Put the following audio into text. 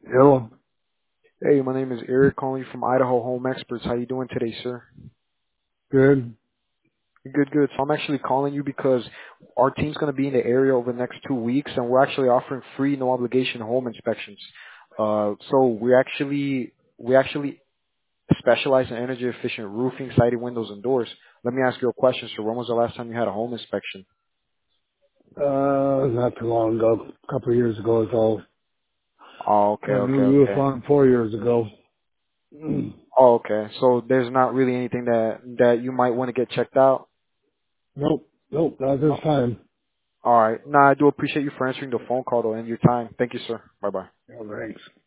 Hello. Hey, my name is Eric, calling you from Idaho Home Experts. How you doing today, sir? Good. Good, good. So I'm actually calling you because our team's going to be in the area over the next 2 weeks, and we're actually offering free, no obligation home inspections. So we actually specialize in energy efficient roofing, siding, windows, and doors. Let me ask you a question, sir. When was the last time you had a home inspection? Not too long ago. A couple of years ago is all. Oh, okay, Got a okay, new roof okay. on 4 years ago. Mm. Oh, okay. So there's not really anything that you might want to get checked out. Nope. Nope. Not this time. All right. No, I do appreciate you for answering the phone call though and your time. Thank you, sir. Bye bye. No, thanks.